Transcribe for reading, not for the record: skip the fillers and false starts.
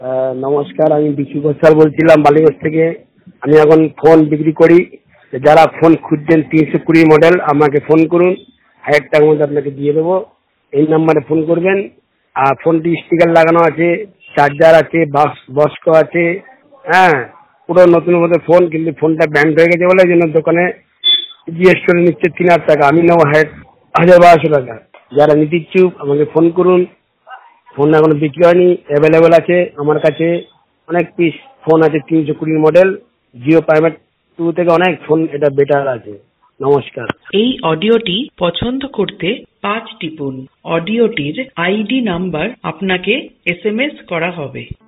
নমস্কার, আমি বিশু ঘোষাল বলছিলাম বালিগঞ্জ থেকে। আমি এখন ফোন বিক্রি করি। যারা ফোন খুঁজছেন 320 মডেল আমাকে ফোন করুন, 1000 টাকার মধ্যে আপনাকে দিয়ে দেবো। এই নাম্বারে ফোন করবেন। আর ফোনটি স্টিকার লাগানো আছে, চার্জার আছে, বক্স আছে। হ্যাঁ, পুরো নতুন মতো ফোন, কিন্তু ফোনটা ব্যান্ড হয়ে গেছে বলে এই জন্য দোকানে জিএস করে নিচ্ছে 3000 টাকা, আমি নেবো 1200 টাকা। যারা নিতে ইচ্ছুক আমাকে ফোন করুন। ফোন এখনো বিক্রি হয়নি, অ্যাভেলেবেল আছে আমার কাছে। অনেক পিস ফোন আছে 320 মডেল। জিও প্রাইমেট 2 থেকে অনেক ফোন এটা বেটার আছে। নমস্কার। এই অডিওটি পছন্দ করতে 5 টিপুন। অডিওটির আইডি নাম্বার আপনাকে SMS করা হবে।